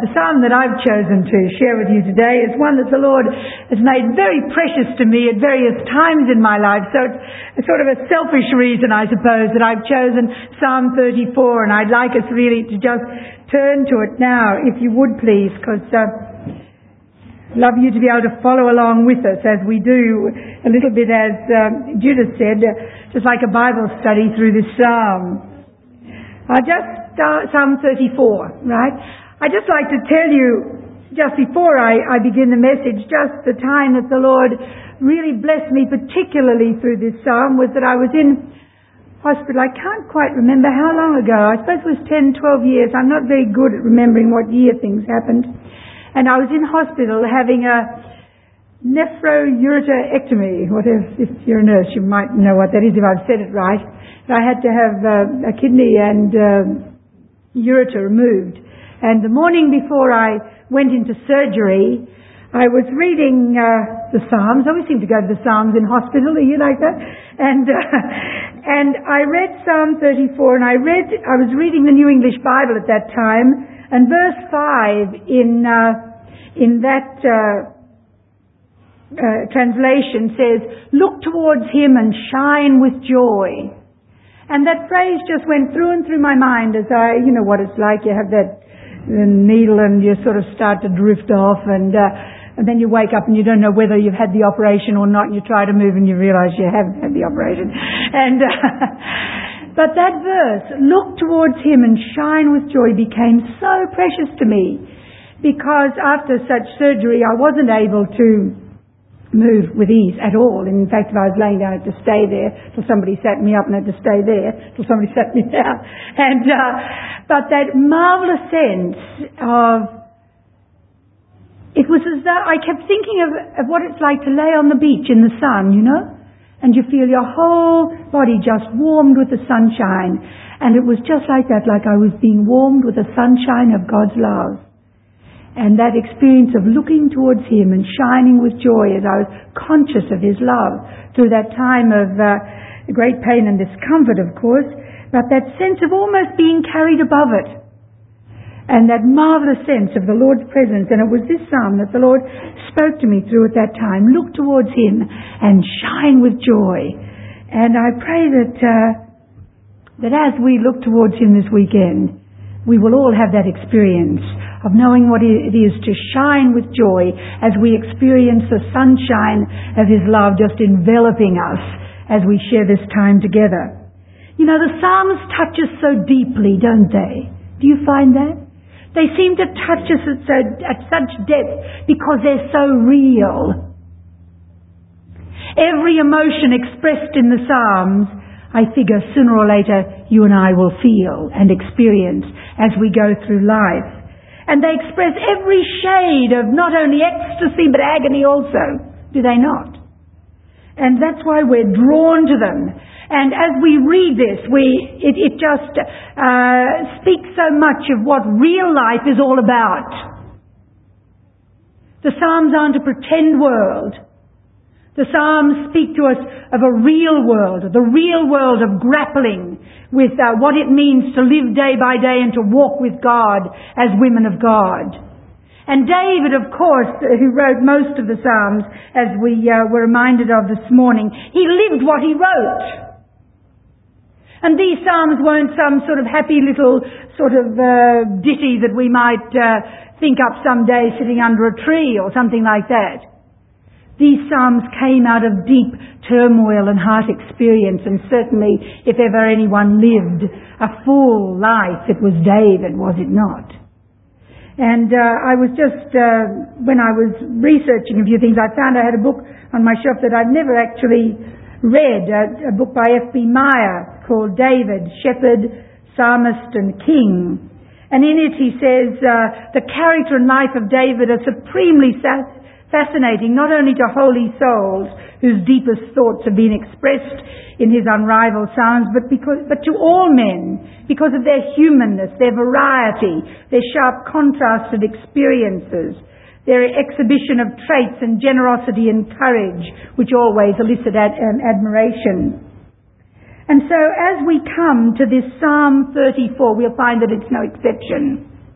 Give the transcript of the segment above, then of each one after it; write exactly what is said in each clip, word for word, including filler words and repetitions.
The psalm that I've chosen to share with you today is one that the Lord has made very precious to me at various times in my life. So it's sort of a selfish reason, I suppose, that I've chosen Psalm thirty-four, and I'd like us really to just turn to it now, if you would please, because uh, I'd love you to be able to follow along with us as we do a little bit, as um, Judith said, uh, just like a Bible study through this psalm. I'll just start Psalm thirty-four, right? I'd just like to tell you, just before I, I begin the message, just the time that the Lord really blessed me particularly through this psalm was that I was in hospital. I can't quite remember how long ago. I suppose it was ten, twelve years. I'm not very good at remembering what year things happened. And I was in hospital having a nephroureterectomy. Whatever, if you're a nurse, you might know what that is if I've said it right. I had to have uh, a kidney and uh, ureter removed. And the morning before I went into surgery, I was reading uh, the Psalms. I always seem to go to the Psalms in hospital. Are you like that? And uh, and I read Psalm thirty-four, and I read. I was reading the New English Bible at that time, and verse five in uh, in that uh, uh, translation says, "Look towards Him and shine with joy." And that phrase just went through and through my mind as I, you know what it's like. You have that the needle and you sort of start to drift off, and uh, and then you wake up and you don't know whether you've had the operation or not, and you try to move and you realise you haven't had the operation. And uh, but that verse, "Look towards Him and shine with joy," became so precious to me, because after such surgery I wasn't able to move with ease at all. In fact, if I was laying down, I had to stay there till somebody sat me up, and I had to stay there till somebody sat me down. And uh, but that marvellous sense of, it was as though I kept thinking of, of what it's like to lay on the beach in the sun, you know, and you feel your whole body just warmed with the sunshine. And it was just like that, like I was being warmed with the sunshine of God's love. And that experience of looking towards Him and shining with joy as I was conscious of His love through that time of uh, great pain and discomfort, of course, but that sense of almost being carried above it. And that marvellous sense of the Lord's presence. And it was this psalm that the Lord spoke to me through at that time. Look towards Him and shine with joy. And I pray that, uh, that as we look towards Him this weekend, we will all have that experience of knowing what it is to shine with joy as we experience the sunshine of His love just enveloping us as we share this time together. You know, the Psalms touch us so deeply, don't they? Do you find that? They seem to touch us at, so, at such depth because they're so real. Every emotion expressed in the Psalms, I figure sooner or later you and I will feel and experience as we go through life. And they express every shade of not only ecstasy but agony also, do they not? And that's why we're drawn to them. And as we read this, we it, it just uh, speaks so much of what real life is all about. The Psalms aren't a pretend world. The Psalms speak to us of a real world, the real world of grappling with uh, what it means to live day by day and to walk with God as women of God. And David, of course, who wrote most of the Psalms, as we uh, were reminded of this morning, he lived what he wrote. And these Psalms weren't some sort of happy little sort of uh, ditty that we might uh, think up someday sitting under a tree or something like that. These Psalms came out of deep turmoil and heart experience, and certainly if ever anyone lived a full life, it was David, was it not? And uh, I was just, uh, when I was researching a few things, I found I had a book on my shelf that I'd never actually read, a, a book by F B Meyer called David, Shepherd, Psalmist and King. And in it he says, uh, the character and life of David are supremely sa- fascinating, not only to holy souls whose deepest thoughts have been expressed in his unrivaled Psalms, but because, but to all men, because of their humanness, their variety, their sharp contrasted experiences, their exhibition of traits and generosity and courage, which always elicit ad- um, admiration. And so as we come to this Psalm thirty-four, we'll find that it's no exception.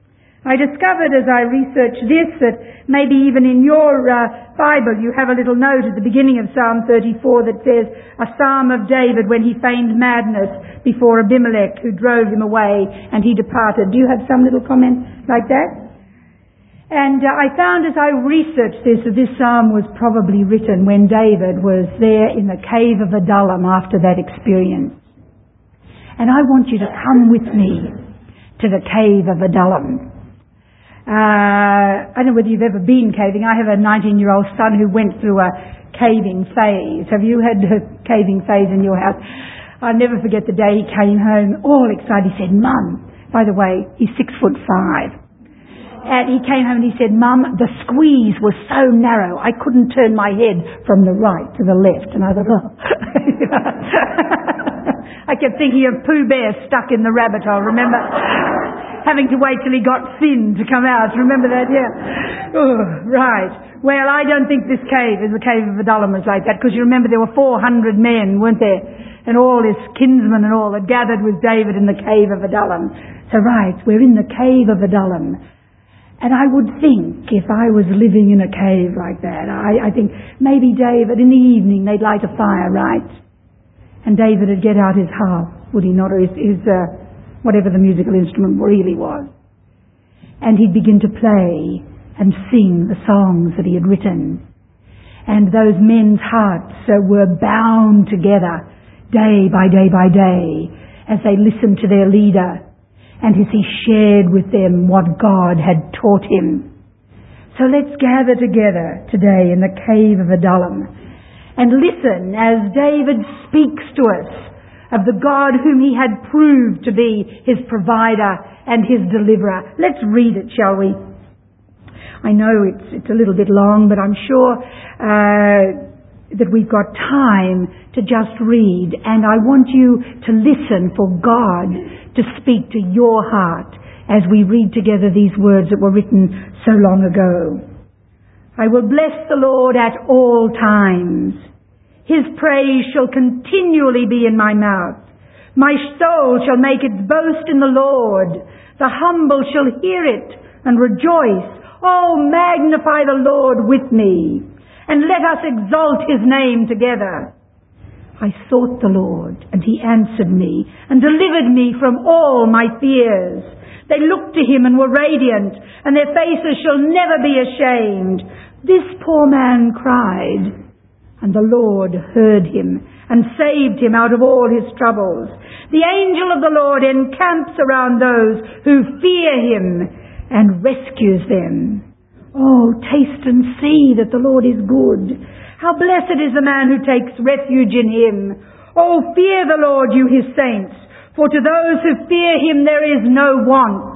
I discovered as I researched this that maybe even in your uh, Bible you have a little note at the beginning of Psalm thirty-four that says, a psalm of David when he feigned madness before Abimelech who drove him away and he departed. Do you have some little comment like that? And uh, I found as I researched this that this psalm was probably written when David was there in the cave of Adullam after that experience. And I want you to come with me to the cave of Adullam. Uh, I don't know whether you've ever been caving. I have a nineteen-year-old son who went through a caving phase. Have you had a caving phase in your house? I'll never forget the day he came home all excited. He said, Mum, by the way, he's six foot five. And he came home and he said, Mum, the squeeze was so narrow I couldn't turn my head from the right to the left. And I thought, oh. I kept thinking of Pooh Bear stuck in the rabbit hole, remember? Having to wait till he got thin to come out. Remember that? Yeah. Oh, right. Well, I don't think this cave is the cave of Adullam was like that, because you remember there were four hundred men, weren't there? And all his kinsmen and all had gathered with David in the cave of Adullam. So right, we're in the cave of Adullam. And I would think if I was living in a cave like that, I, I think maybe David, in the evening, they'd light a fire, right? And David would get out his harp, would he not, or his, his uh, whatever the musical instrument really was. And he'd begin to play and sing the songs that he had written. And those men's hearts uh, were bound together day by day by day as they listened to their leader and as he shared with them what God had taught him. So let's gather together today in the cave of Adullam and listen as David speaks to us of the God whom he had proved to be his provider and his deliverer. Let's read it, shall we? I know it's, it's a little bit long, but I'm sure uh, that we've got time to just read, and I want you to listen for God to speak to your heart as we read together these words that were written so long ago. I will bless the Lord at all times. His praise shall continually be in my mouth. My soul shall make its boast in the Lord. The humble shall hear it and rejoice. Oh, magnify the Lord with me, and let us exalt his name together. I sought the Lord, and he answered me, and delivered me from all my fears. They looked to him and were radiant, and their faces shall never be ashamed. This poor man cried, and the Lord heard him, and saved him out of all his troubles. The angel of the Lord encamps around those who fear him, and rescues them. Oh, taste and see that the Lord is good. How blessed is the man who takes refuge in him. Oh, fear the Lord, you his saints, for to those who fear him there is no want.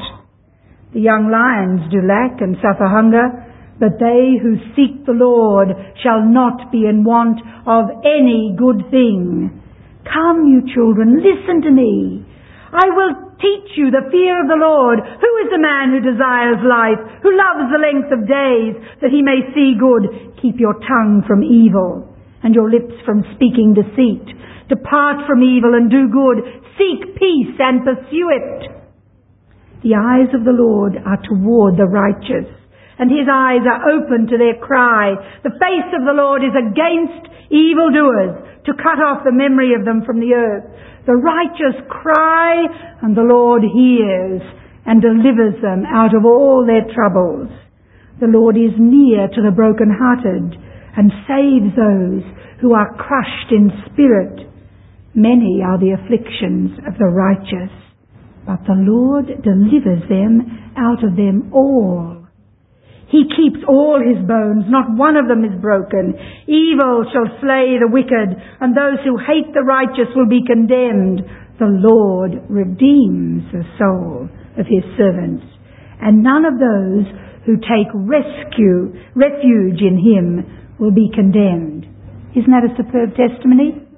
The young lions do lack and suffer hunger, but they who seek the Lord shall not be in want of any good thing. Come, you children, listen to me. I will teach you the fear of the Lord. Who is the man who desires life, who loves the length of days, that he may see good? Keep your tongue from evil, and your lips from speaking deceit. Depart from evil and do good. Seek peace and pursue it. The eyes of the Lord are toward the righteous, and his eyes are open to their cry. The face of the Lord is against evildoers, to cut off the memory of them from the earth. The righteous cry, and the Lord hears and delivers them out of all their troubles. The Lord is near to the brokenhearted and saves those who are crushed in spirit. Many are the afflictions of the righteous, but the Lord delivers them out of them all. He keeps all his bones, not one of them is broken. Evil shall slay the wicked, and those who hate the righteous will be condemned. The Lord redeems the soul of his servants, and none of those who take rescue, refuge in him will be condemned. Isn't that a superb testimony?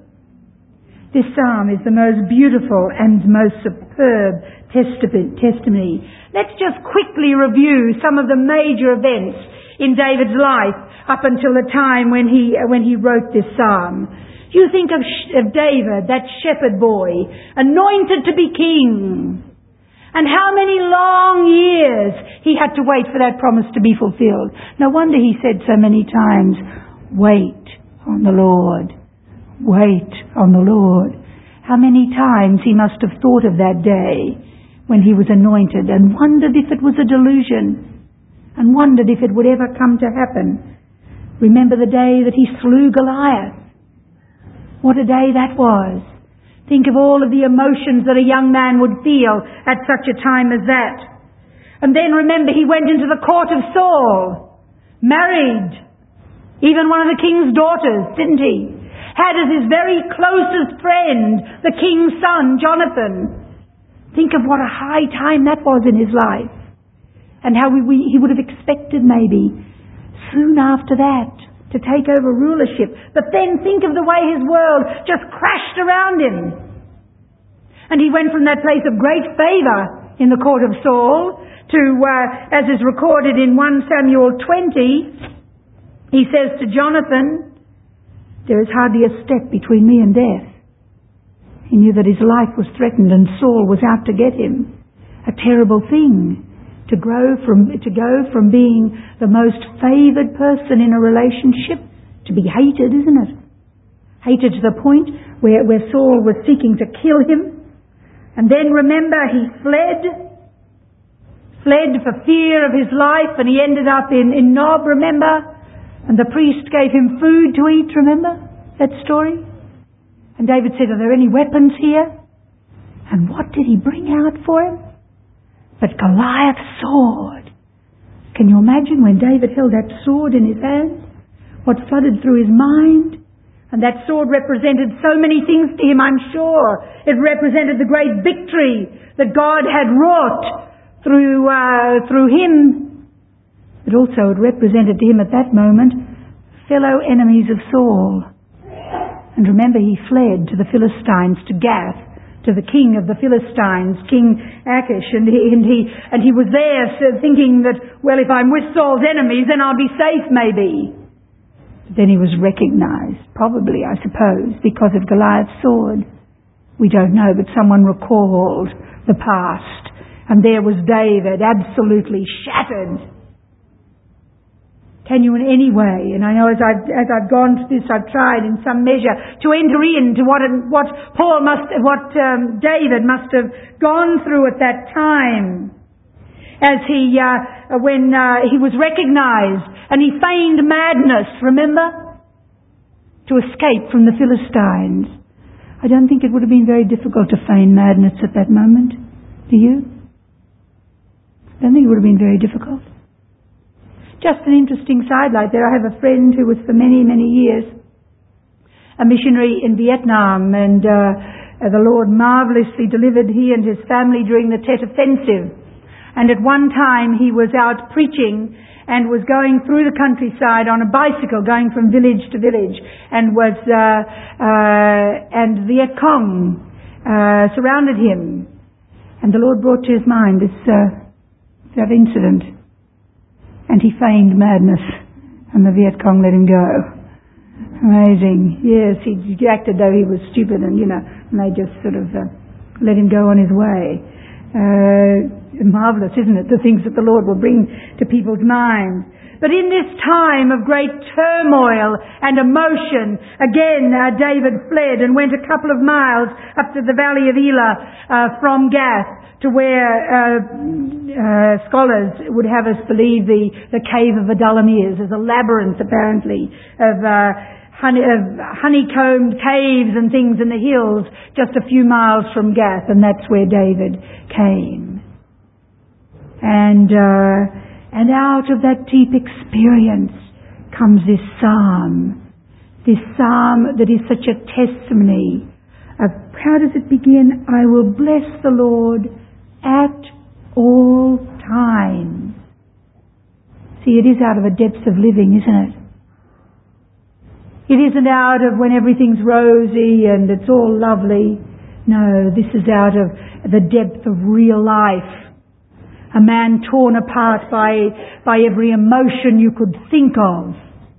This psalm is the most beautiful and most superb testimony. Let's just quickly review some of the major events in David's life up until the time when he when he wrote this psalm. You think of, of David, that shepherd boy, anointed to be king. And how many long years he had to wait for that promise to be fulfilled. No wonder he said so many times, wait on the Lord. Wait on the Lord. How many times he must have thought of that day when he was anointed and wondered if it was a delusion and wondered if it would ever come to happen. Remember the day that he slew Goliath. What a day that was. Think of all of the emotions that a young man would feel at such a time as that. And then remember, he went into the court of Saul, married even one of the king's daughters, didn't he? Had as his very closest friend the king's son, Jonathan. Think of what a high time that was in his life. And how we, we, he would have expected maybe soon after that to take over rulership. But then think of the way his world just crashed around him. And he went from that place of great favour in the court of Saul to, uh, as is recorded in First Samuel twenty, he says to Jonathan, there is hardly a step between me and death. He knew that his life was threatened and Saul was out to get him. A terrible thing. To grow from, to go from being the most favoured person in a relationship to be hated, isn't it? Hated to the point where, where Saul was seeking to kill him. And then remember, he fled. Fled for fear of his life, and he ended up in, in Nob, remember? And the priest gave him food to eat, remember that story? And David said, are there any weapons here? And what did he bring out for him? But Goliath's sword. Can you imagine when David held that sword in his hand? What flooded through his mind? And that sword represented so many things to him, I'm sure. It represented the great victory that God had wrought through, uh, through him. But also it represented to him at that moment fellow enemies of Saul. And remember, he fled to the Philistines, to Gath, to the king of the Philistines, King Achish, and he, and he, and he was there so thinking that, well, if I'm with Saul's enemies, then I'll be safe, maybe. But then he was recognized, probably, I suppose, because of Goliath's sword. We don't know, but someone recalled the past, and there was David, absolutely shattered. Can you in any way, and I know as I've, as I've gone through this, I've tried in some measure to enter into what, what Paul must, what um, David must have gone through at that time. As he, uh, when uh, he was recognized and he feigned madness, remember? To escape from the Philistines. I don't think it would have been very difficult to feign madness at that moment. Do you? I don't think it would have been very difficult. Just an interesting sidelight there. I have a friend who was for many, many years a missionary in Vietnam, and uh, the Lord marvellously delivered he and his family during the Tet Offensive. And at one time he was out preaching and was going through the countryside on a bicycle, going from village to village, and was uh, uh, and Viet Cong uh, surrounded him. And the Lord brought to his mind this uh, that incident. And he feigned madness, and the Viet Cong let him go. Amazing. Yes, he acted though he was stupid, and, you know, and they just sort of uh, let him go on his way. Uh, marvelous, isn't it? The things that the Lord will bring to people's minds. But in this time of great turmoil and emotion, again, uh, David fled and went a couple of miles up to the valley of Elah uh, from Gath, to where uh, uh, scholars would have us believe the, the cave of Adullam is. There's a labyrinth, apparently, of, uh, honey, of honeycombed caves and things in the hills just a few miles from Gath, and that's where David came. And uh, and out of that deep experience comes this psalm, this psalm that is such a testimony of, how does it begin? I will bless the Lord at all times. See, it is out of a depth of living, isn't it? It isn't out of when everything's rosy and it's all lovely. No, this is out of the depth of real life. A man torn apart by, by every emotion you could think of.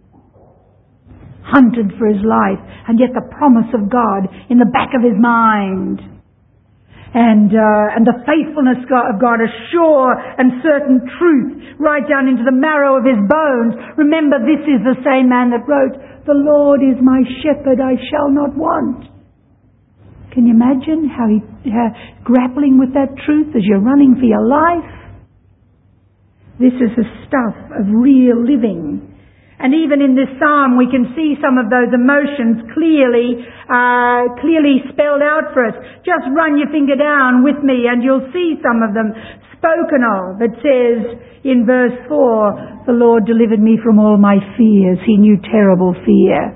Hunted for his life, and yet the promise of God in the back of his mind. and uh, and the faithfulness of God, a sure and certain truth right down into the marrow of his bones. Remember, this is the same man that wrote, "The Lord is my shepherd, I shall not want." Can you imagine how he how, grappling with that truth as you're running for your life? This is the stuff of real living. And even in this psalm, we can see some of those emotions clearly, uh, clearly spelled out for us. Just run your finger down with me and you'll see some of them spoken of. It says in verse four, "The Lord delivered me from all my fears. He knew terrible fear."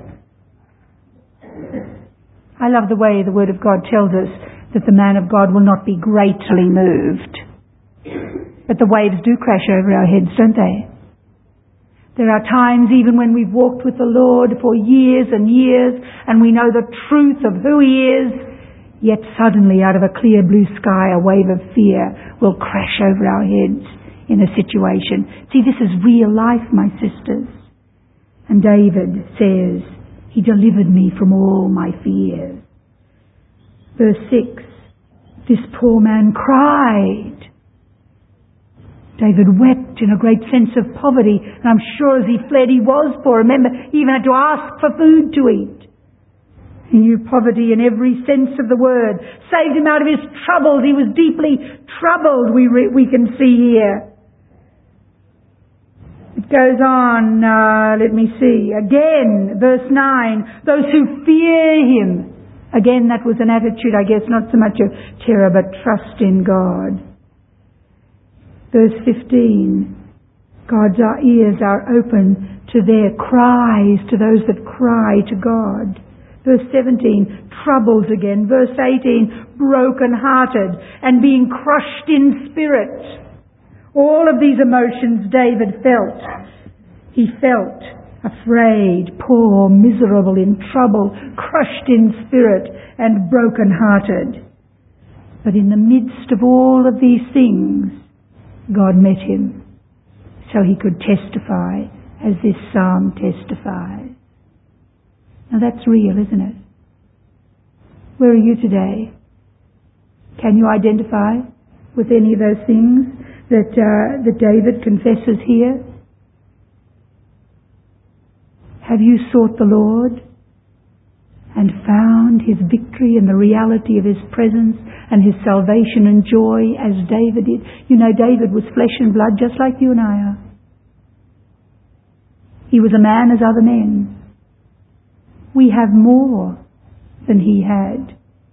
I love the way the Word of God tells us that the man of God will not be greatly moved. But the waves do crash over our heads, don't they? There are times even when we've walked with the Lord for years and years and we know the truth of who He is, yet suddenly out of a clear blue sky a wave of fear will crash over our heads in a situation. See, this is real life, my sisters. And David says, "He delivered me from all my fears." Verse six, "This poor man cried." David wept in a great sense of poverty, and I'm sure as he fled he was poor. Remember, he even had to ask for food to eat. He knew poverty in every sense of the word. Saved him out of his troubles. He was deeply troubled, we, re- we can see here. It goes on, uh, let me see. Again, verse nine, "Those who fear him." Again, that was an attitude, I guess, not so much of terror, but trust in God. Verse fifteen, "God's our ears are open to their cries, to those that cry to God." Verse seventeen, troubles again. Verse eighteen, broken-hearted and being crushed in spirit. All of these emotions David felt. He felt afraid, poor, miserable, in trouble, crushed in spirit and broken-hearted. But in the midst of all of these things, God met him so he could testify as this psalm testifies. Now that's real, isn't it? Where are you today? Can you identify with any of those things that, uh, that David confesses here? Have you sought the Lord and found his victory and the reality of his presence and his salvation and joy as David did? You know, David was flesh and blood just like you and I are. He was a man as other men. We have more than he had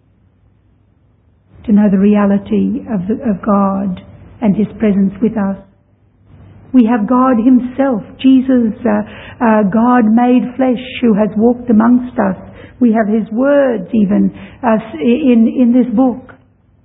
to know the reality of, the, of God and his presence with us. We have God himself, Jesus, uh, uh, God made flesh, who has walked amongst us. We have his words even uh, in, in this book.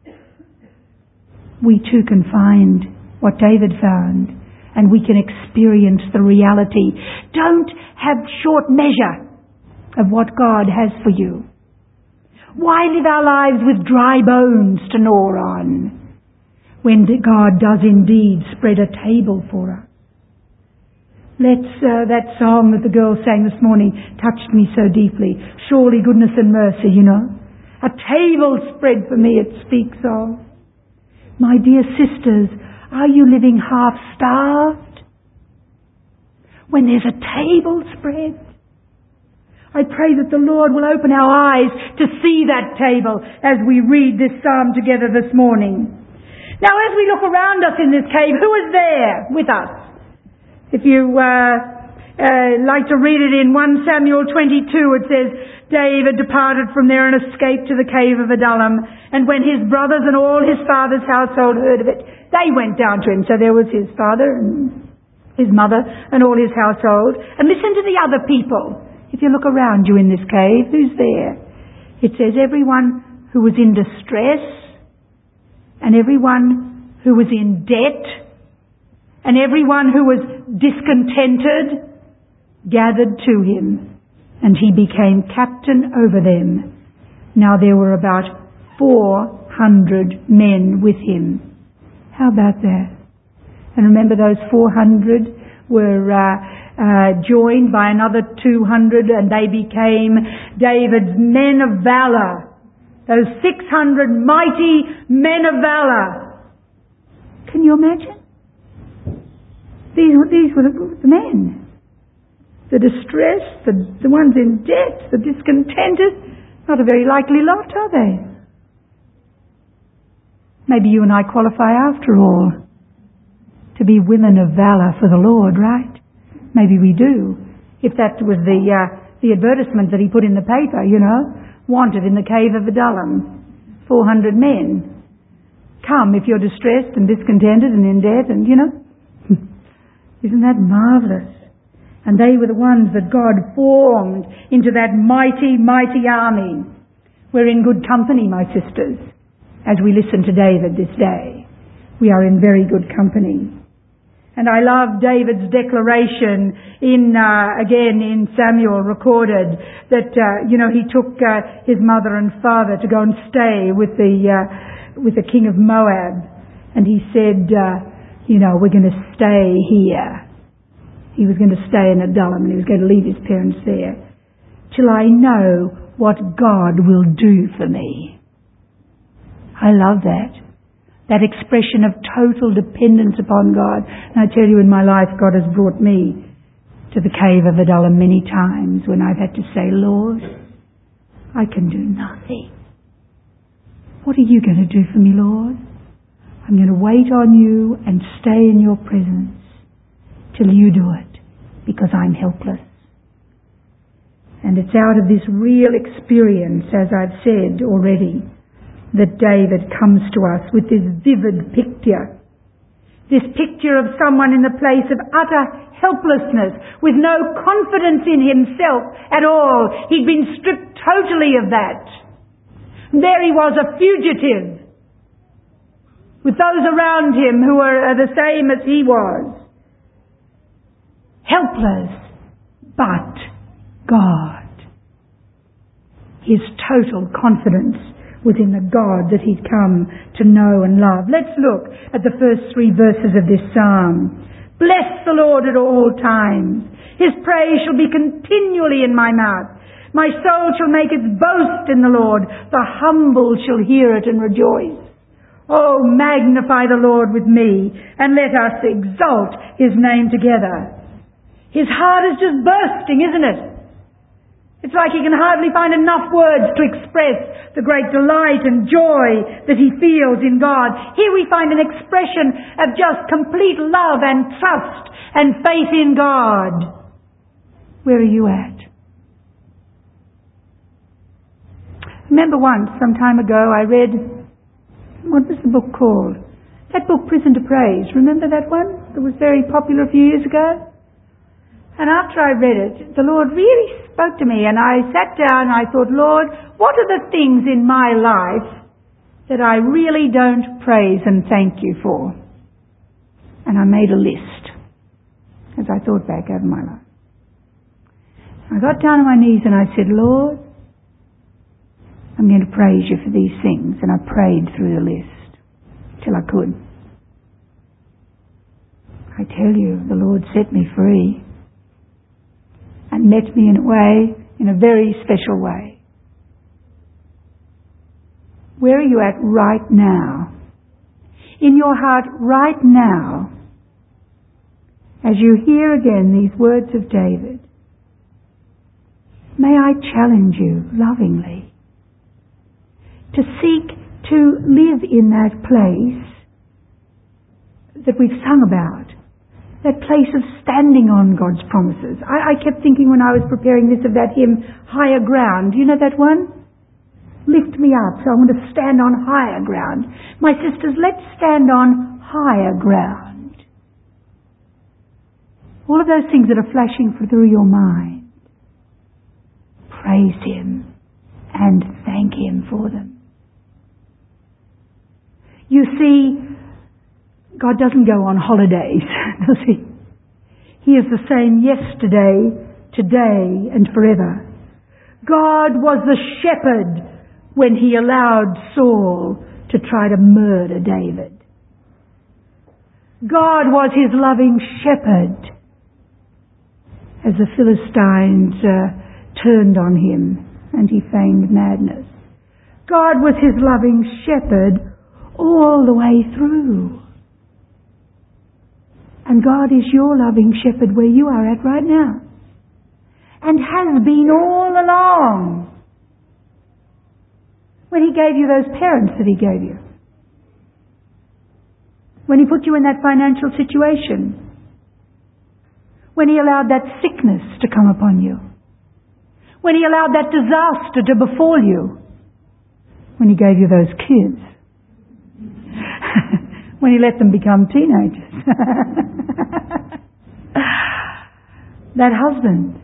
We too can find what David found, and we can experience the reality. Don't have short measure of what God has for you. Why live our lives with dry bones to gnaw on when God does indeed spread a table for us? Let's, uh, that song that the girl sang this morning touched me so deeply. Surely goodness and mercy, you know. A table spread for me it speaks of. My dear sisters, are you living half starved when there's a table spread? I pray that the Lord will open our eyes to see that table as we read this psalm together this morning. Now, as we look around us in this cave, who is there with us? If you uh, uh, like to read it in First Samuel twenty-two, it says, David departed from there and escaped to the cave of Adullam. And when his brothers and all his father's household heard of it, they went down to him. So there was his father and his mother and all his household. And listen to the other people. If you look around you in this cave, who's there? It says everyone who was in distress, and everyone who was in debt, and everyone who was discontented gathered to him, and he became captain over them. Now there were about four hundred men with him. How about that? And remember, those four hundred were uh, uh, joined by another two hundred, and they became David's men of valor. those six hundred mighty men of valor. Can you imagine? These, these were the, the men. The distressed, the, the ones in debt, the discontented. Not a very likely lot, are they? Maybe you and I qualify after all to be women of valor for the Lord, right? Maybe we do. If that was the uh, the advertisement that he put in the paper, you know, wanted in the cave of Adullam, four hundred men. Come if you're distressed and discontented and in debt, and you know. Isn't that marvellous? And they were the ones that God formed into that mighty, mighty army. We're in good company, my sisters, as we listen to David this day. We are in very good company. And I love David's declaration in, uh, again in Samuel recorded that, uh, you know, he took uh, his mother and father to go and stay with the, uh, with the king of Moab. And he said, uh, you know, we're going to stay here. He was going to stay in Adullam and he was going to leave his parents there till I know what God will do for me. I love that. That expression of total dependence upon God. And I tell you, in my life, God has brought me to the cave of Adullam many times when I've had to say, Lord, I can do nothing. What are you going to do for me, Lord? I'm going to wait on you and stay in your presence till you do it, because I'm helpless. And it's out of this real experience, as I've said already, that David comes to us with this vivid picture. This picture of someone in the place of utter helplessness, with no confidence in himself at all. He'd been stripped totally of that. There he was, a fugitive, with those around him who were the same as he was. Helpless, but God. His total confidence was in the God that he'd come to know and love. Let's look at the first three verses of this psalm. Bless the Lord at all times. His praise shall be continually in my mouth. My soul shall make its boast in the Lord. The humble shall hear it and rejoice. Oh, magnify the Lord with me, and let us exalt his name together. His heart is just bursting, isn't it? It's like he can hardly find enough words to express the great delight and joy that he feels in God. Here we find an expression of just complete love and trust and faith in God. Where are you at? Remember once, some time ago, I read, what was the book called? That book, Prison to Praise. Remember that one? That was very popular a few years ago? And after I read it, the Lord really spoke to me, and I sat down and I thought, Lord, what are the things in my life that I really don't praise and thank you for? And I made a list as I thought back over my life. I got down on my knees and I said, Lord, I'm going to praise you for these things. And I prayed through the list till I could. I tell you, the Lord set me free. And met me in a way, in a very special way. Where are you at right now? In your heart right now, as you hear again these words of David, may I challenge you lovingly to seek to live in that place that we've sung about. That place of standing on God's promises. I, I kept thinking when I was preparing this of that hymn, Higher Ground. You know that one? Lift me up, so I want to stand on higher ground. My sisters, let's stand on higher ground. All of those things that are flashing through your mind, praise him and thank him for them. You see, God doesn't go on holidays, does he? He is the same yesterday, today, and forever. God was the shepherd when he allowed Saul to try to murder David. God was his loving shepherd as the Philistines uh, turned on him and he feigned madness. God was his loving shepherd all the way through. And God is your loving shepherd where you are at right now. And has been all along. When he gave you those parents that he gave you. When he put you in that financial situation. When he allowed that sickness to come upon you. When he allowed that disaster to befall you. When he gave you those kids. When he let them become teenagers. That husband.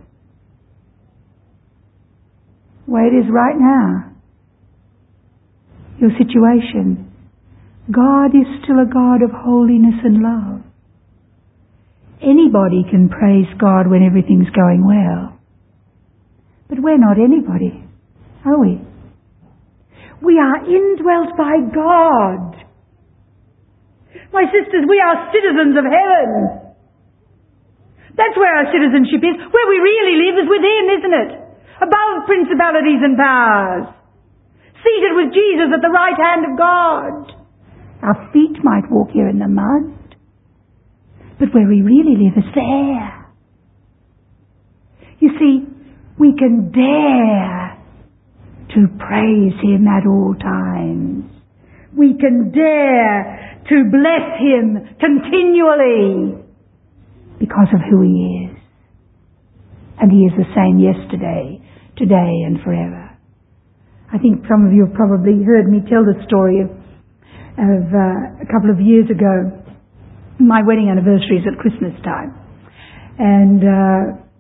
Where it is right now. Your situation. God is still a God of holiness and love. Anybody can praise God when everything's going well. But we're not anybody, are we? We are indwelt by God. My sisters, we are citizens of heaven. That's where our citizenship is. Where we really live is within, isn't it? Above principalities and powers. Seated with Jesus at the right hand of God. Our feet might walk here in the mud. But where we really live is there. You see, we can dare to praise him at all times. We can dare to bless him continually because of who he is. And he is the same yesterday, today and forever. I think some of you have probably heard me tell the story of, of uh, a couple of years ago. My wedding anniversary is at Christmas time. And uh,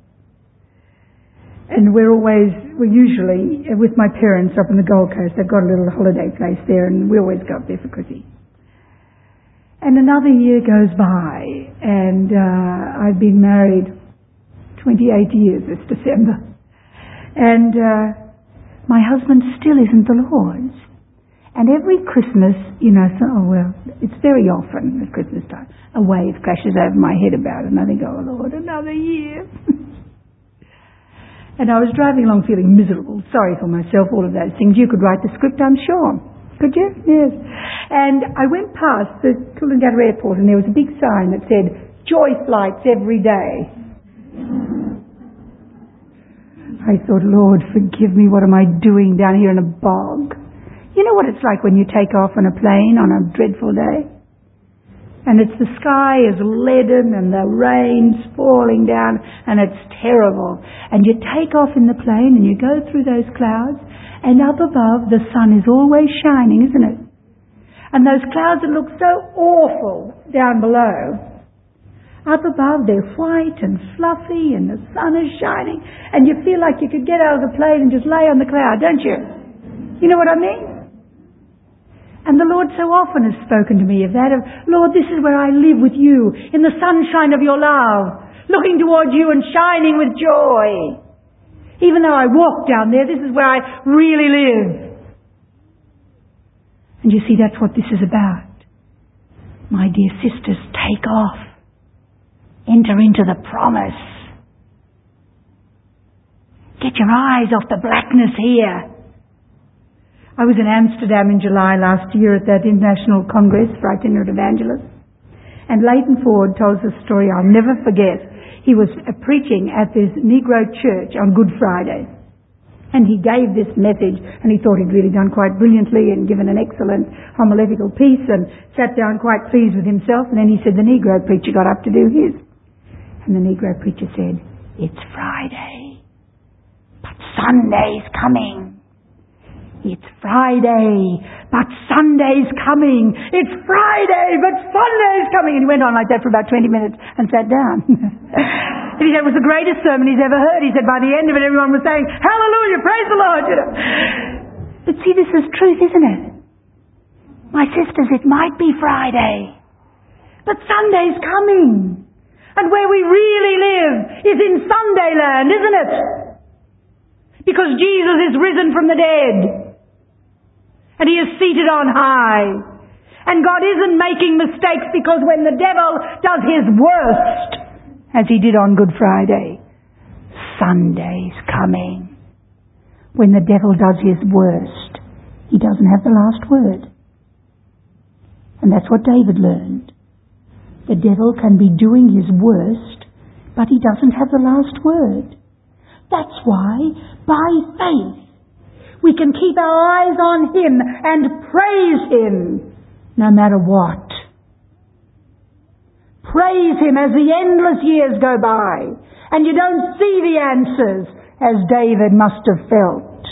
and we're always, we're usually with my parents up on the Gold Coast. They've got a little holiday place there and we always go up there for Chrissy. And another year goes by and uh, I've been married twenty-eight years this December. And uh, my husband still isn't the Lord's. And every Christmas, you know, so, oh well, it's very often at Christmas time, a wave crashes over my head about it and I think, oh Lord, another year. And I was driving along feeling miserable, sorry for myself, all of those things. You could write the script, I'm sure. Could you? Yes. And I went past the Coolangatta Airport and there was a big sign that said, joy flights every day. I thought, Lord, forgive me, what am I doing down here in a bog? You know what it's like when you take off on a plane on a dreadful day? And it's the sky is leaden and the rain's falling down and it's terrible. And you take off in the plane and you go through those clouds and up above the sun is always shining, isn't it? And those clouds that look so awful down below, up above they're white and fluffy and the sun is shining and you feel like you could get out of the plane and just lay on the cloud, don't you? You know what I mean? And the Lord so often has spoken to me of that, of, Lord, this is where I live with you, in the sunshine of your love, looking towards you and shining with joy. Even though I walk down there, this is where I really live. And you see, that's what this is about. My dear sisters, take off. Enter into the promise. Get your eyes off the blackness here. I was in Amsterdam in July last year at that International Congress for Itinerant Evangelists. And Leighton Ford tells a story I'll never forget. He was preaching at this Negro church on Good Friday. And he gave this message and he thought he'd really done quite brilliantly and given an excellent homiletical piece and sat down quite pleased with himself. And then he said the Negro preacher got up to do his. And the Negro preacher said, it's Friday, but Sunday's coming. It's Friday, but Sunday's coming. It's Friday, but Sunday's coming. And he went on like that for about twenty minutes and sat down. And he said it was the greatest sermon he's ever heard. He said by the end of it everyone was saying, hallelujah, praise the Lord. You know. But see, this is truth, isn't it? My sisters, it might be Friday, but Sunday's coming. And where we really live is in Sunday land, isn't it? Because Jesus is risen from the dead. And he is seated on high. And God isn't making mistakes, because when the devil does his worst, as he did on Good Friday, Sunday's coming. When the devil does his worst, he doesn't have the last word. And that's what David learned. The devil can be doing his worst, but he doesn't have the last word. That's why, by faith, we can keep our eyes on him and praise him no matter what. Praise him as the endless years go by and you don't see the answers as David must have felt.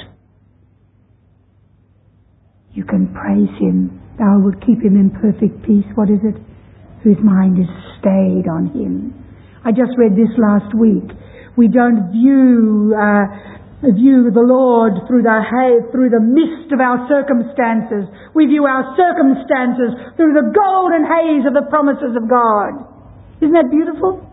You can praise him. Thou wilt keep him in perfect peace. What is it? Whose mind is stayed on him. I just read this last week. We don't view uh, view the Lord through the hay, through the mist of our circumstances. We view our circumstances through the golden haze of the promises of God. Isn't that beautiful?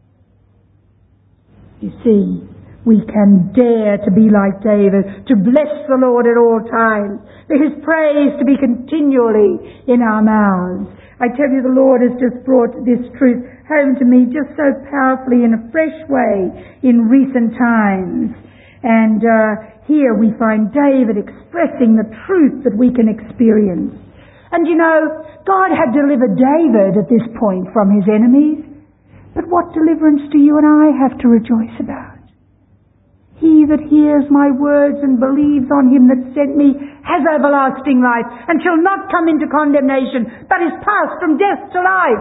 You see, we can dare to be like David, to bless the Lord at all times, for his praise to be continually in our mouths. I tell you, the Lord has just brought this truth home to me just so powerfully in a fresh way in recent times. And uh, here we find David expressing the truth that we can experience. And you know, God had delivered David at this point from his enemies. But what deliverance do you and I have to rejoice about? He that hears my words and believes on him that sent me has everlasting life and shall not come into condemnation, but is passed from death to life.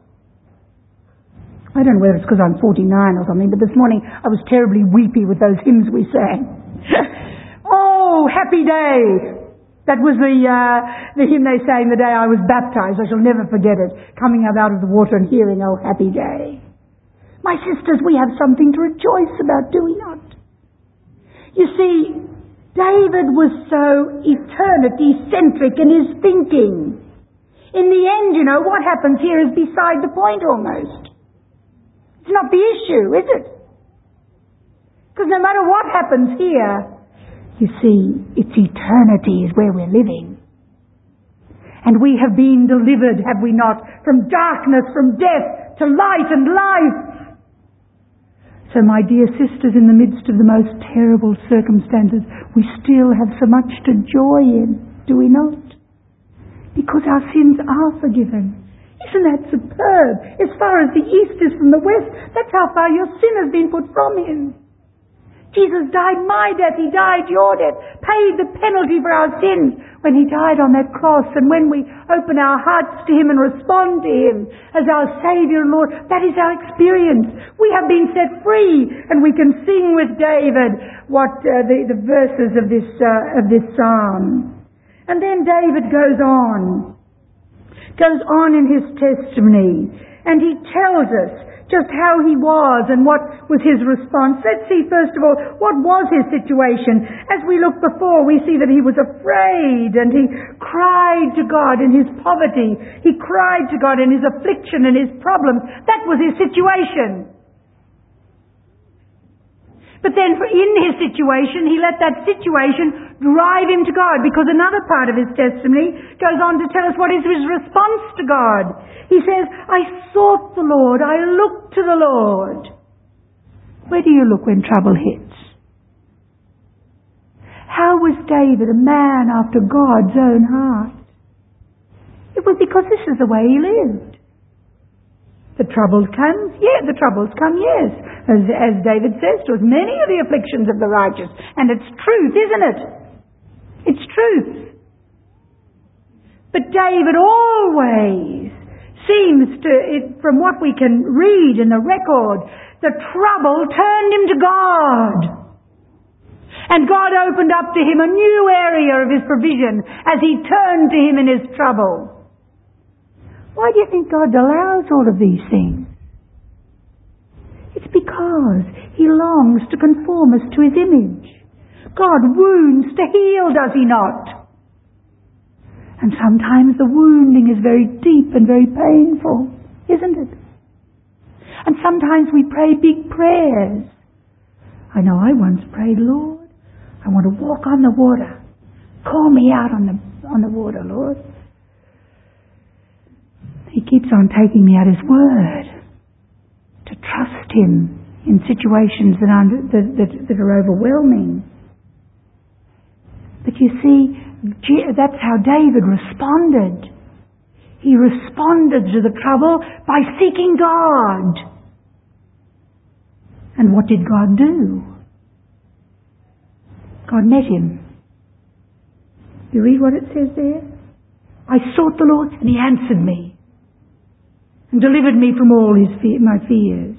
I don't know whether it's because I'm forty-nine or something, but this morning I was terribly weepy with those hymns we sang. Oh, happy day! That was the uh, the hymn they sang the day I was baptized. I shall never forget it. Coming up out of the water and hearing, oh, happy day. My sisters, we have something to rejoice about, do we not? You see, David was so eternity-centric in his thinking. In the end, you know, what happens here is beside the point almost. It's not the issue, is it? Because no matter what happens here, you see, it's eternity is where we're living. And we have been delivered, have we not, from darkness, from death, to light and life. So my dear sisters, in the midst of the most terrible circumstances, we still have so much to joy in, do we not? Because our sins are forgiven. Isn't that superb? As far as the east is from the west, that's how far your sin has been put from him. Jesus died my death, he died your death, paid the penalty for our sins when he died on that cross. And when we open our hearts to him and respond to him as our Saviour and Lord, that is our experience. We have been set free, and we can sing with David what uh, the, the verses of this uh, of this psalm. And then David goes on, goes on in his testimony, and he tells us just how he was and what was his response. Let's see, first of all, what was his situation. As we looked before, we see that he was afraid and he cried to God in his poverty. He cried to God in his affliction and his problems. That was his situation. But then in his situation, he let that situation drive him to God, because another part of his testimony goes on to tell us what is his response to God. He says, I sought the Lord, I looked to the Lord. Where do you look when trouble hits? How was David a man after God's own heart? It was because this is the way he lived. The troubles come, yeah, the troubles come, yes. As, as David says to us, many are the afflictions of the righteous. And it's truth, isn't it? It's truth. But David always seems to, it, from what we can read in the record, the trouble turned him to God. And God opened up to him a new area of his provision as he turned to him in his trouble. Why do you think God allows all of these things? It's because he longs to conform us to his image. God wounds to heal, does he not? And sometimes the wounding is very deep and very painful, isn't it? And sometimes we pray big prayers. I know I once prayed, Lord, I want to walk on the water. Call me out on the on the water, Lord. He keeps on taking me at his word to trust him in situations that are, that, that, that are overwhelming. But you see, that's how David responded. He responded to the trouble by seeking God. And what did God do? God met him. You read what it says there? I sought the Lord and he answered me and delivered me from all his fear, my fears.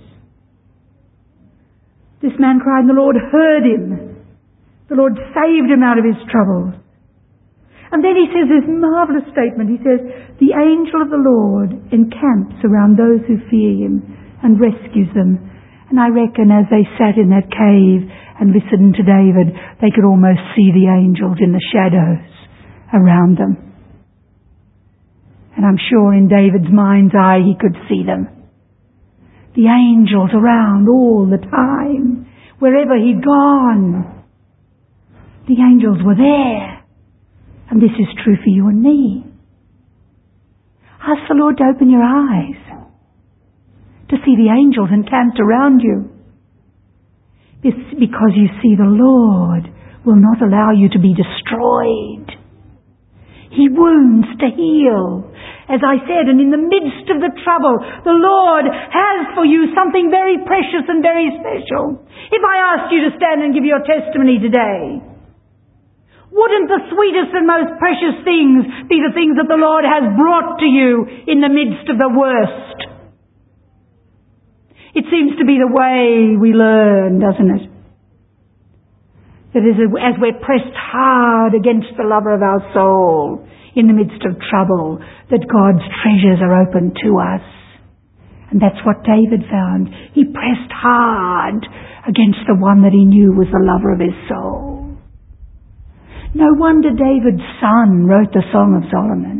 This man cried and the Lord heard him. The Lord saved him out of his troubles. And then he says this marvellous statement. He says, the angel of the Lord encamps around those who fear him and rescues them. And I reckon as they sat in that cave and listened to David, they could almost see the angels in the shadows around them. And I'm sure in David's mind's eye he could see them. The angels around all the time, wherever he'd gone. The angels were there. And this is true for you and me. Ask the Lord to open your eyes to see the angels encamped around you. It's because you see the Lord will not allow you to be destroyed. He wounds to heal. As I said, and in the midst of the trouble, the Lord has for you something very precious and very special. If I asked you to stand and give your testimony today, wouldn't the sweetest and most precious things be the things that the Lord has brought to you in the midst of the worst? It seems to be the way we learn, doesn't it? That as we're pressed hard against the lover of our soul in the midst of trouble, that God's treasures are open to us. And that's what David found. He pressed hard against the one that he knew was the lover of his soul. No wonder David's son wrote the Song of Solomon.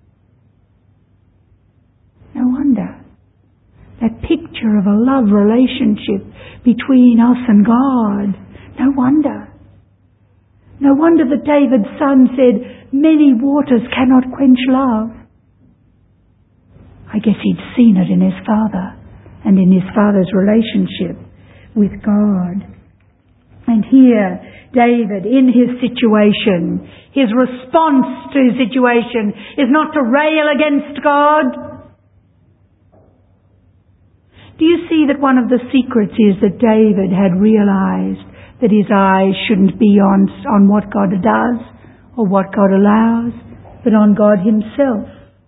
No wonder. That picture of a love relationship between us and God. No wonder. No wonder that David's son said, many waters cannot quench love. I guess he'd seen it in his father and in his father's relationship with God. And here, David, in his situation, his response to his situation is not to rail against God. Do you see that one of the secrets is that David had realized that his eyes shouldn't be on, on what God does or what God allows, but on God himself?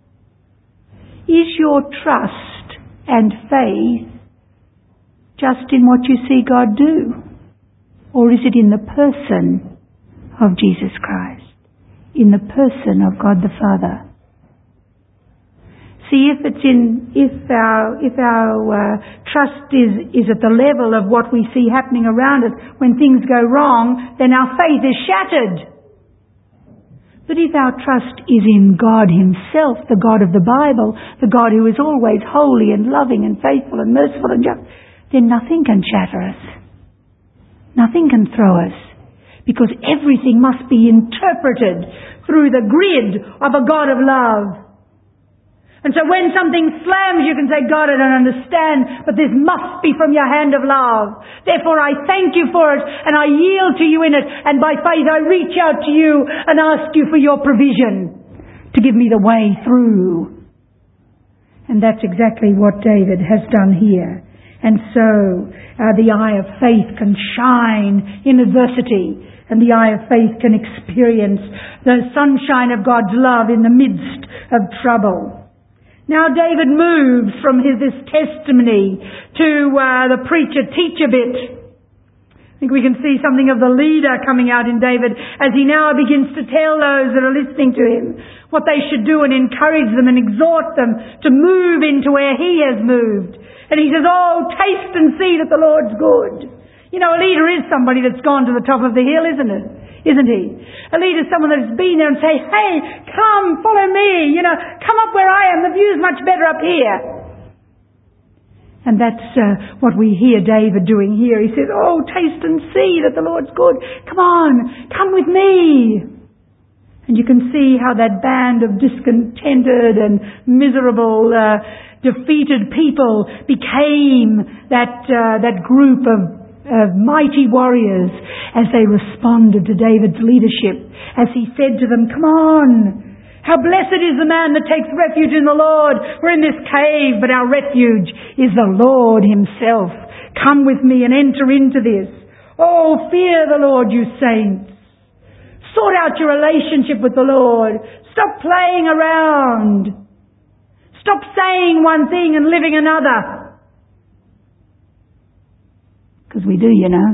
Is your trust and faith just in what you see God do? Or is it in the person of Jesus Christ? In the person of God the Father? See, if it's in, if our, if our uh, trust is, is at the level of what we see happening around us when things go wrong, then our faith is shattered. But if our trust is in God himself, the God of the Bible, the God who is always holy and loving and faithful and merciful and just, then nothing can shatter us. Nothing can throw us. Because everything must be interpreted through the grid of a God of love. And so when something slams, you can say, God, I don't understand, but this must be from your hand of love. Therefore, I thank you for it, and I yield to you in it, and by faith I reach out to you and ask you for your provision to give me the way through. And that's exactly what David has done here. And so uh, the eye of faith can shine in adversity, and the eye of faith can experience the sunshine of God's love in the midst of trouble. Now David moves from his this testimony to uh, the preacher-teacher bit. I think we can see something of the leader coming out in David as he now begins to tell those that are listening to him what they should do and encourage them and exhort them to move into where he has moved. And he says, oh, taste and see that the Lord's good. You know, a leader is somebody that's gone to the top of the hill, isn't it? Isn't he? A leader is someone that's been there and say, hey, come, follow me. You know, come up where I am. The view's much better up here. And that's uh, what we hear David doing here. He says, oh, taste and see that the Lord's good. Come on, come with me. And you can see how that band of discontented and miserable, uh, defeated people became that uh, that group of uh, mighty warriors as they responded to David's leadership, as he said to them, "Come on! How blessed is the man that takes refuge in the Lord. We're in this cave, but our refuge is the Lord himself. Come with me and enter into this. Oh, fear the Lord, you saints. Sort out your relationship with the Lord. Stop playing around. Stop saying one thing and living another." Because we do, you know.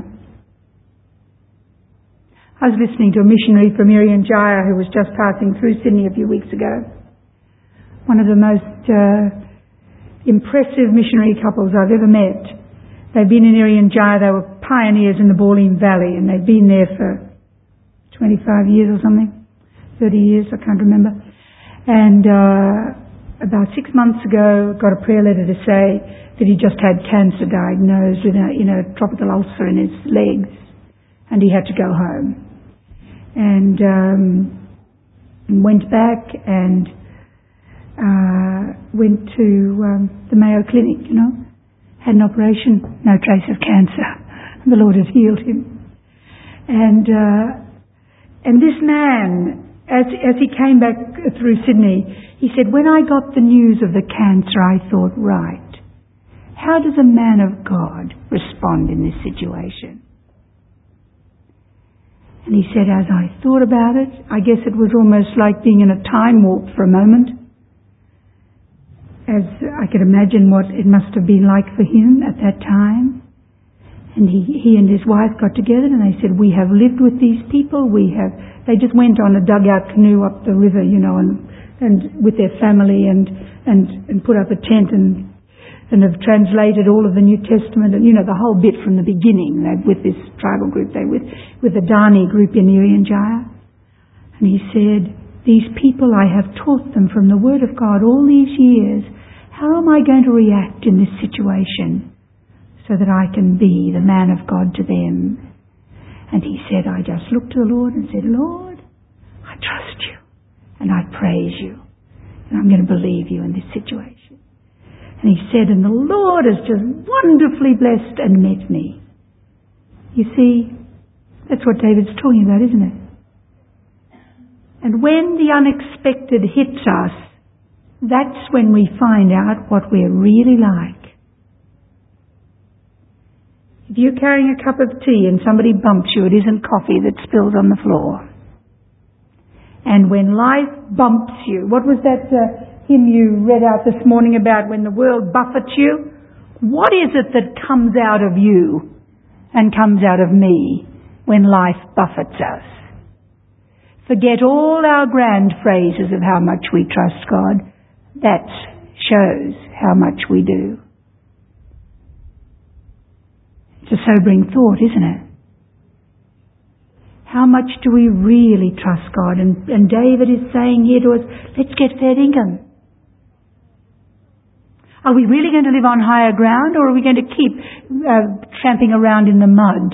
I was listening to a missionary from Irian Jaya who was just passing through Sydney a few weeks ago. One of the most uh, impressive missionary couples I've ever met. They've been in Irian Jaya. They were pioneers in the Bawleen Valley, and they've been there for twenty-five years or something. thirty years, I can't remember. And uh, about six months ago, got a prayer letter to say that he just had cancer diagnosed with a, you know, tropical ulcer in his legs, and he had to go home. And um, went back and uh, went to um, the Mayo Clinic, you know, had an operation, no trace of cancer. The Lord has healed him. And uh, and this man, as as he came back through Sydney, he said, "When I got the news of the cancer, I thought, right, how does a man of God respond in this situation?" And he said, as I thought about it, I guess it was almost like being in a time warp for a moment. As I could imagine what it must have been like for him at that time. And he, he and his wife got together and they said, "We have lived with these people. We have," they just went on a dugout canoe up the river, you know, and, and with their family and, and, and put up a tent and, and have translated all of the New Testament and, you know, the whole bit from the beginning. They with this tribal group, they with, with the Dani group in Irian Jaya. And he said, "These people, I have taught them from the Word of God all these years. How am I going to react in this situation so that I can be the man of God to them?" And he said, "I just looked to the Lord and said, Lord, I trust you and I praise you and I'm going to believe you in this situation." And he said, "And the Lord has just wonderfully blessed and met me." You see, that's what David's talking about, isn't it? And when the unexpected hits us, that's when we find out what we're really like. If you're carrying a cup of tea and somebody bumps you, it isn't coffee that spills on the floor. And when life bumps you, what was that uh, hymn you read out this morning about when the world buffets you? What is it that comes out of you and comes out of me when life buffets us? Forget all our grand phrases of how much we trust God. That shows how much we do. It's a sobering thought, isn't it? How much do we really trust God? And, and David is saying here to us, let's get fair dinkum. Are we really going to live on higher ground, or are we going to keep uh, tramping around in the mud?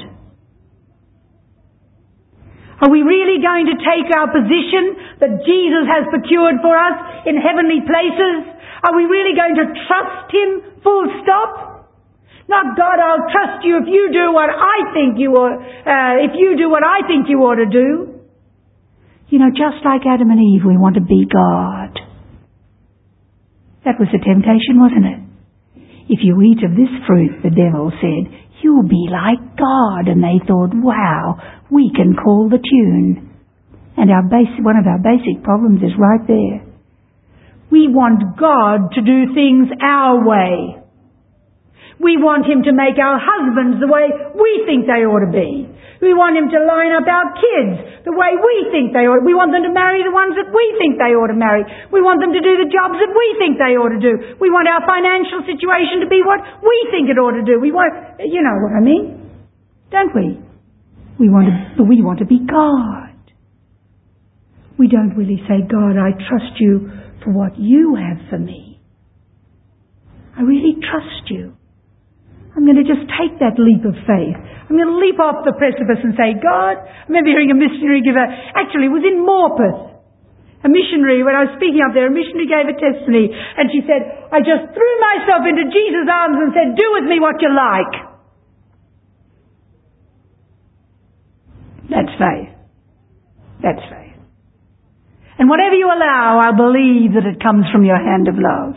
Are we really going to take our position that Jesus has procured for us in heavenly places? Are we really going to trust Him full stop? Not, God, I'll trust you if you do what I think you ought, uh, if you do what I think you ought to do. You know, just like Adam and Eve, we want to be God. That was the temptation, wasn't it? If you eat of this fruit, the devil said, you'll be like God. And they thought, wow, we can call the tune. And our basic, one of our basic problems is right there. We want God to do things our way. We want Him to make our husbands the way we think they ought to be. We want Him to line up our kids the way we think they ought to. We want them to marry the ones that we think they ought to marry. We want them to do the jobs that we think they ought to do. We want our financial situation to be what we think it ought to do. We want, you know what I mean, don't we? We want to, we want to be God. We don't really say, God, I trust you for what you have for me. I really trust you. I'm going to just take that leap of faith. I'm going to leap off the precipice and say, God, I remember hearing a missionary give a, actually it was in Morpeth, a missionary, when I was speaking up there, a missionary gave a testimony and she said, I just threw myself into Jesus' arms and said, do with me what you like. That's faith. That's faith. And whatever you allow, I believe that it comes from your hand of love.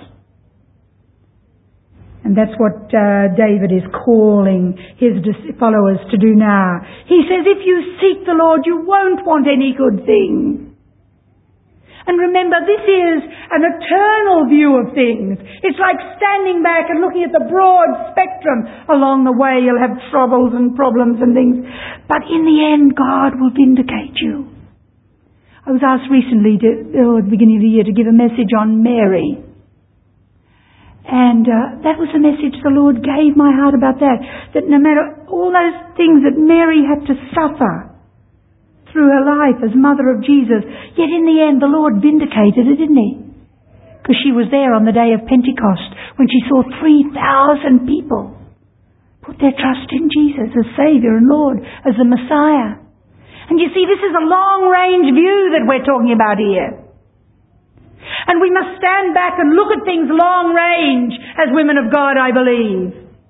And that's what uh, David is calling his followers to do now. He says, if you seek the Lord, you won't want any good thing. And remember, this is an eternal view of things. It's like standing back and looking at the broad spectrum. Along the way, you'll have troubles and problems and things. But in the end, God will vindicate you. I was asked recently, to, oh, at the beginning of the year, to give a message on Mary. And uh, that was the message the Lord gave my heart about that. That no matter all those things that Mary had to suffer through her life as mother of Jesus, yet in the end the Lord vindicated her, didn't He? Because she was there on the day of Pentecost when she saw three thousand people put their trust in Jesus as Saviour and Lord, as the Messiah. And you see, this is a long-range view that we're talking about here. And we must stand back and look at things long range as women of God, I believe.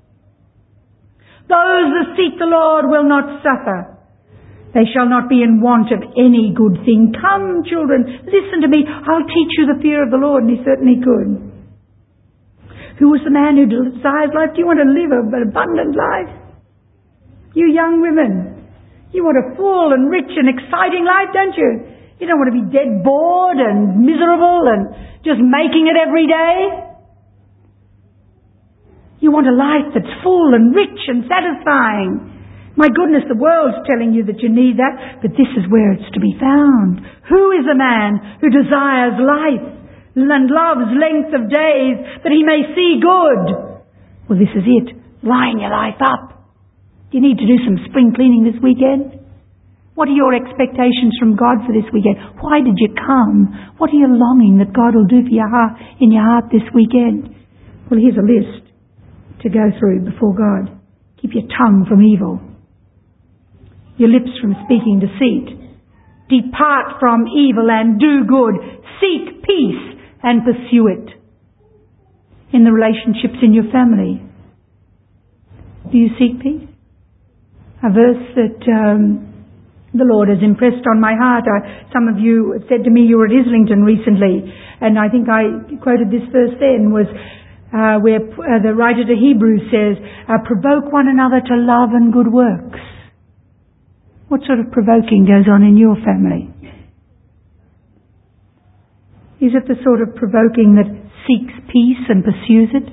Those that seek the Lord will not suffer. They shall not be in want of any good thing. Come, children, listen to me. I'll teach you the fear of the Lord, and He certainly could. Who was the man who desires life? Do you want to live an abundant life? You young women, you want a full and rich and exciting life, don't you? You don't want to be dead bored and miserable and just making it every day. You want a life that's full and rich and satisfying. My goodness, the world's telling you that you need that, but this is where it's to be found. Who is a man who desires life and loves length of days that he may see good? Well, this is it. Line your life up. Do you need to do some spring cleaning this weekend? What are your expectations from God for this weekend? Why did you come? What are you longing that God will do for your heart, in your heart this weekend? Well, here's a list to go through before God. Keep your tongue from evil, your lips from speaking deceit. Depart from evil and do good. Seek peace and pursue it. In the relationships in your family, do you seek peace? A verse that um, the Lord has impressed on my heart. I, some of you said to me you were at Islington recently, and I think I quoted this verse then, was uh, where uh, the writer to Hebrews says, uh, provoke one another to love and good works. What sort of provoking goes on in your family? Is it the sort of provoking that seeks peace and pursues it?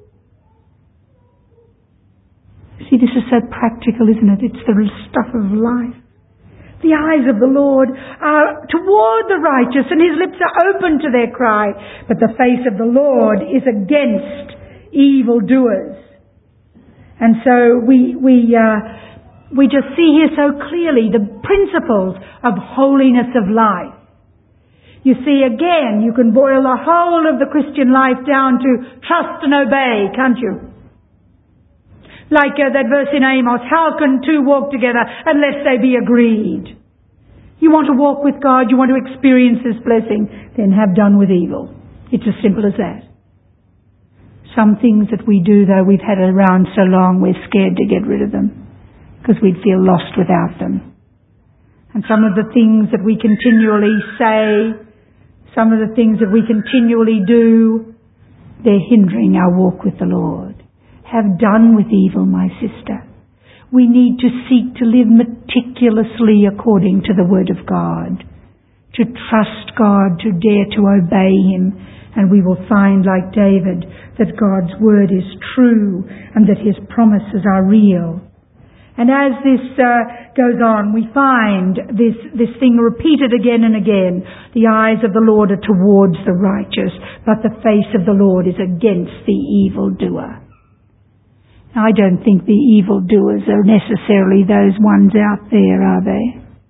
See, this is so practical, isn't it? It's the stuff of life. The eyes of the Lord are toward the righteous, and His lips are open to their cry. But the face of the Lord is against evildoers. And so we we uh, we just see here so clearly the principles of holiness of life. You see, again, you can boil the whole of the Christian life down to trust and obey, can't you? Like uh, that verse in Amos, how can two walk together unless they be agreed? You want to walk with God, you want to experience His blessing, then have done with evil. It's as simple as that. Some things that we do, though, we've had around so long, we're scared to get rid of them because we'd feel lost without them. And some of the things that we continually say, some of the things that we continually do, they're hindering our walk with the Lord. Have done with evil, my sister. We need to seek to live meticulously according to the Word of God, to trust God, to dare to obey Him, and we will find, like David, that God's Word is true and that His promises are real. And as this uh, goes on, we find this, this thing repeated again and again. The eyes of the Lord are towards the righteous, but the face of the Lord is against the evildoer. Now, I don't think the evildoers are necessarily those ones out there, are they?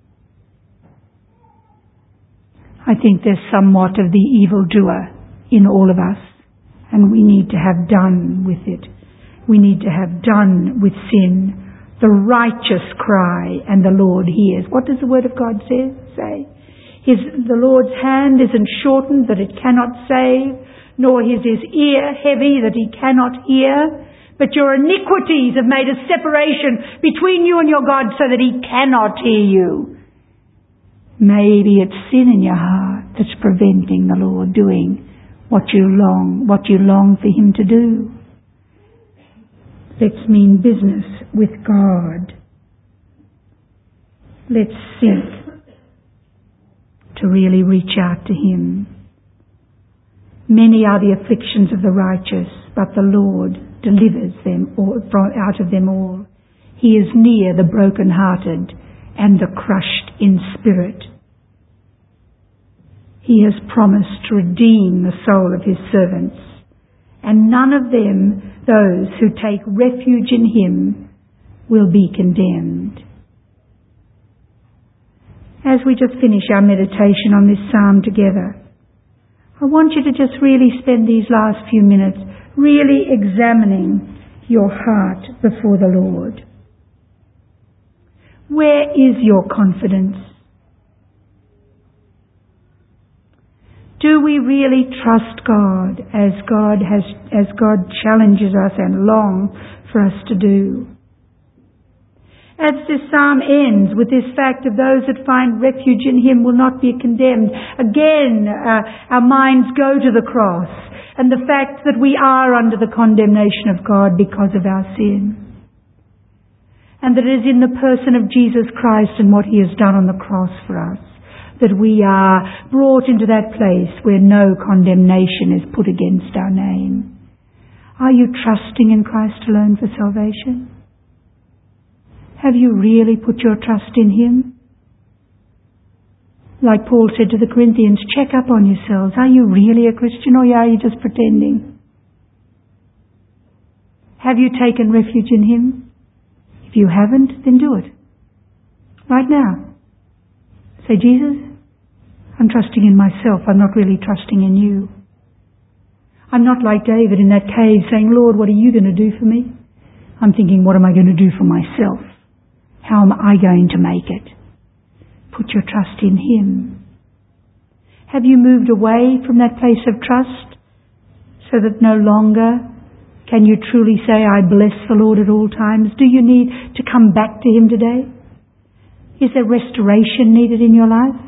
I think there's somewhat of the evildoer in all of us, and we need to have done with it. We need to have done with sin. The righteous cry, and the Lord hears. What does the Word of God say? say? His, the Lord's hand isn't shortened that it cannot save, nor is His ear heavy that He cannot hear. but your iniquities have made a separation between you and your God so that he cannot hear you. Maybe it's sin in your heart that's preventing the Lord doing what you long, what you long for him to do. Let's mean business with God. Let's seek to really reach out to him. Many are the afflictions of the righteous, but the Lord delivers them all, out of them all. He is near the brokenhearted and the crushed in spirit. He has promised to redeem the soul of his servants, and none of them, those who take refuge in him, will be condemned. As we just finish our meditation on this psalm together, I want you to just really spend these last few minutes really examining your heart before the Lord. Where is your confidence? Do we really trust God as God has, as God challenges us and long for us to do? As this psalm ends with this fact of those that find refuge in him will not be condemned, again uh, our minds go to the cross and the fact that we are under the condemnation of God because of our sin. And that it is in the person of Jesus Christ and what he has done on the cross for us that we are brought into that place where no condemnation is put against our name. Are you trusting in Christ alone for salvation? Have you really put your trust in him? Like Paul said to the Corinthians, check up on yourselves. Are you really a Christian or are you just pretending? Have you taken refuge in him? If you haven't, then do it. Right now. Say, Jesus, I'm trusting in myself. I'm not really trusting in you. I'm not like David in that cave saying, Lord, what are you going to do for me? I'm thinking, what am I going to do for myself? How am I going to make it? Put your trust in him. Have you moved away from that place of trust so that no longer can you truly say, I bless the Lord at all times? Do you need to come back to him today? Is there restoration needed in your life?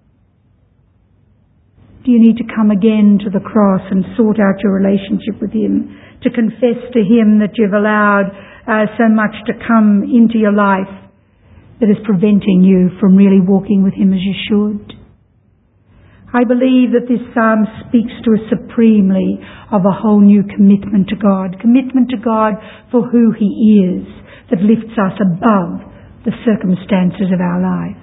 Do you need to come again to the cross and sort out your relationship with him, to confess to him that you've allowed uh, so much to come into your life that is preventing you from really walking with him as you should? I believe that this psalm speaks to us supremely of a whole new commitment to God, commitment to God for who he is, that lifts us above the circumstances of our life.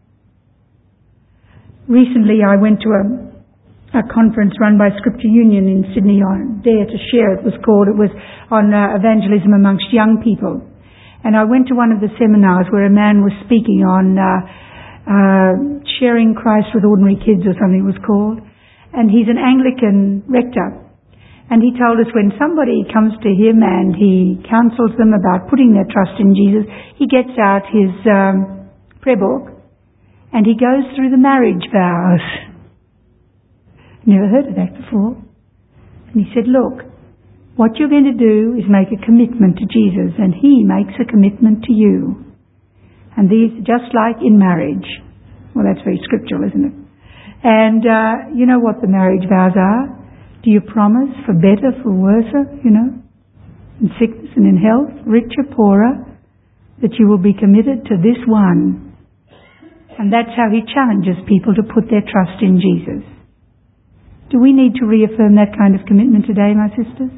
Recently I went to a, a conference run by Scripture Union in Sydney. I dare to share it was called. It was on uh, evangelism amongst young people. And I went to one of the seminars where a man was speaking on uh, uh, sharing Christ with ordinary kids or something it was called. And he's an Anglican rector. And he told us when somebody comes to him and he counsels them about putting their trust in Jesus, he gets out his um, prayer book and he goes through the marriage vows. Never heard of that before. And he said, look, what you're going to do is make a commitment to Jesus and he makes a commitment to you. And these, just like in marriage. Well, that's very scriptural, isn't it? And uh, you know what the marriage vows are? Do you promise for better, for worse, you know, in sickness and in health, richer, poorer, that you will be committed to this one? And that's how he challenges people to put their trust in Jesus. Do we need to reaffirm that kind of commitment today, my sisters?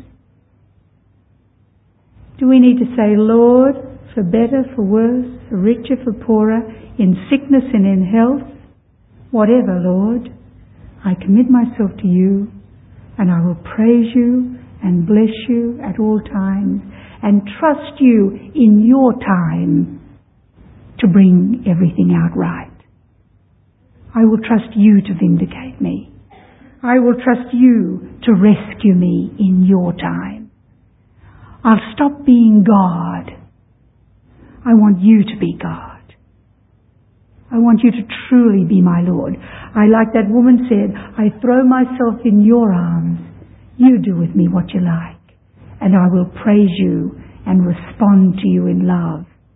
Do we need to say, Lord, for better, for worse, for richer, for poorer, in sickness and in health, whatever, Lord, I commit myself to you, and I will praise you and bless you at all times and trust you in your time to bring everything out right. I will trust you to vindicate me. I will trust you to rescue me in your time. I'll stop being God. I want you to be God. I want you to truly be my Lord. I, like that woman said, I throw myself in your arms. You do with me what you like. and I will praise you and respond to you in love.